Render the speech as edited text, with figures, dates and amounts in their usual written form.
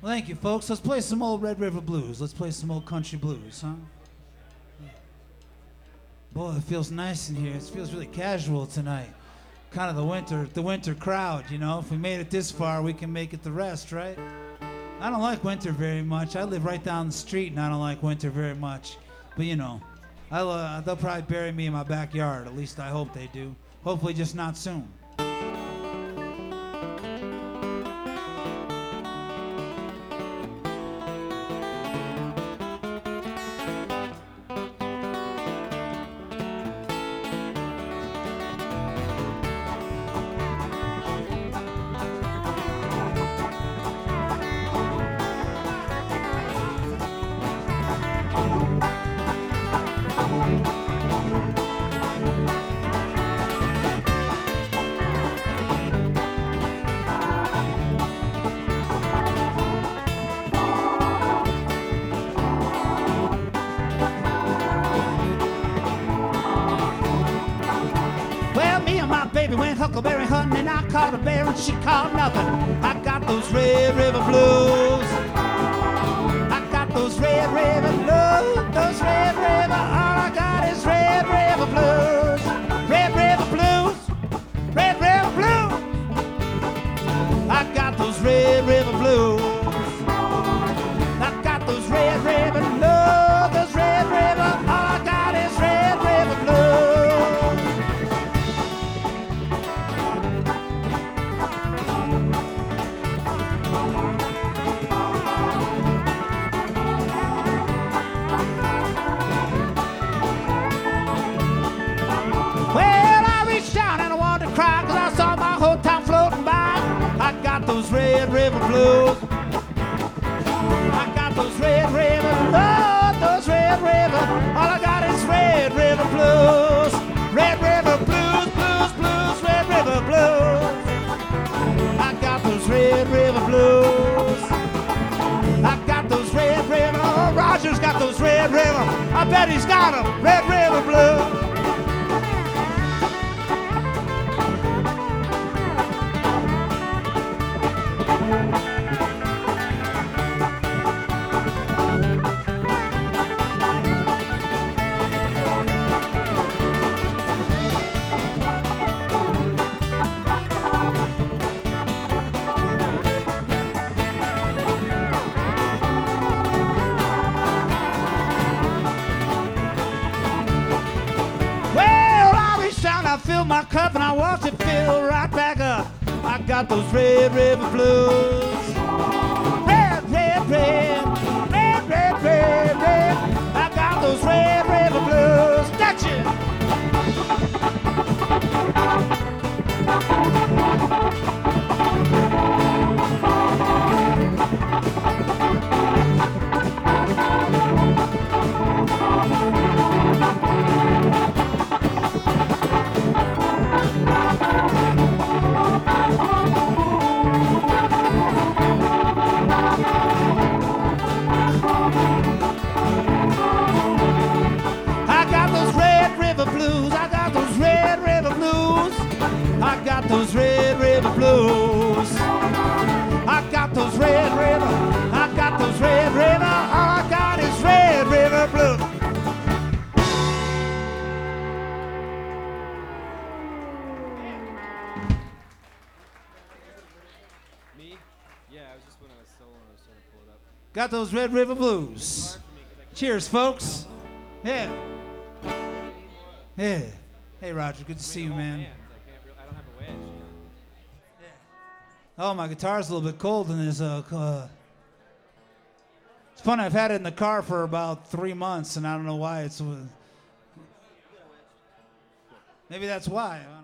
Well, thank you, folks. Let's play some old Red River Blues. Let's play some old country blues, huh? Boy, it feels nice in here. It feels really casual tonight. Kind of the winter crowd, you know. If we made it this far, we can make it the rest, right? I don't like winter very much. I live right down the street, and I don't like winter very much. But, you know, they'll probably bury me in my backyard. At least I hope they do. Hopefully just not soon. Baby went huckleberry hunting and I caught a bear and she caught nothing. I got those Red River blues. I got those Red River blues. Those Red River, all I got is Red River blues. Red River blues. Red River blues. I got those Red River blues. I got those Red River blues. Those Red River, all I got is Red River blues. Those Red River blues. I got those Red River, Lord, those Red River. All I got is Red River blues. Red River blues, blues, blues, Red River blues. I got those Red River blues. I got those Red River. Oh, Roger's got those Red River. I bet he's got them. Red River blues. I filled my cup and I watched it fill right back up. I got those Red River blues. Red, red, red, red, red, red, red. I got those Red River blues. That's it. I got those Red River blues. I got those Red River. I got those Red River. All I got is Red River blues. Me? Yeah, I was just when I was soloing, I was trying to pull it up. Got those Red River blues. Cheers, folks. Yeah. Yeah. Hey, Roger. Good to see you, man. I don't have a wedge. Oh, my guitar's a little bit cold and there's it's funny, I've had it in the car for about 3 months and I don't know why it's maybe that's why. I don't know.